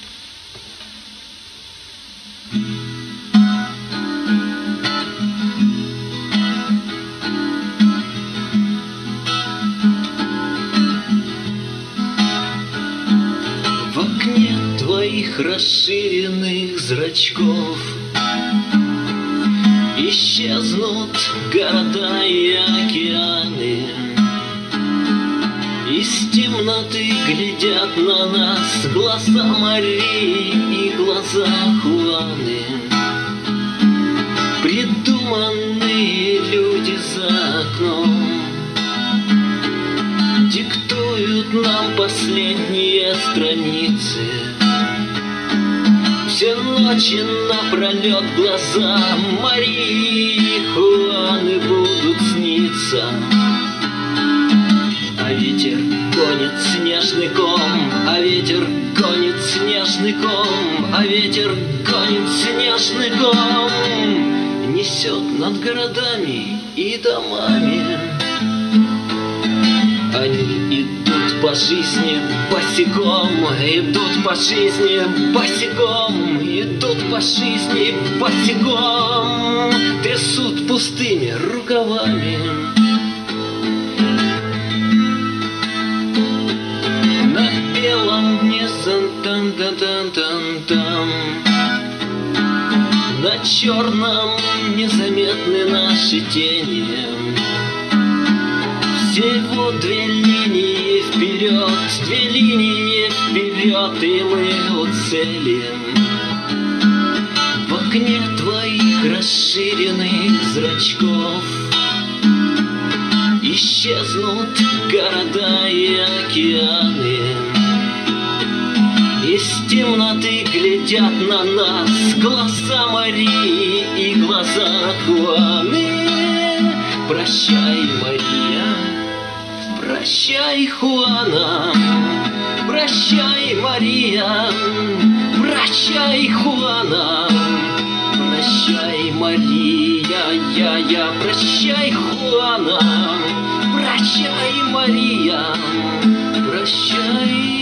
В окне твоих расширенных зрачков исчезнут города и океаны. Из темноты глядят на нас глаза Марии и глаза Хуаны. Придуманные люди за окном диктуют нам последние страницы. Все ночи напролет глаза Марии и Хуаны будут сниться. А ветер гонит снежный ком, а ветер гонит снежный ком, а ветер гонит снежный ком, несет над городами и домами. Они идут по жизни босиком, идут по жизни босиком, идут по жизни босиком, трясут пустыми рукавами. На белом дне сан-тан-тан-тан-тан-тан, на черном незаметны наши тени. Всего две линии вперед, две линии вперед, и мы у цели. В окне твоих расширенных зрачков исчезнут города и океаны. Из темноты глядят на нас глаза Марии и глаза Хуаны. Прощай, Мария, прощай, Хуана, прощай, Мария, прощай, Хуана, прощай, Мария, я, прощай, Хуана, прощай, Мария, прощай.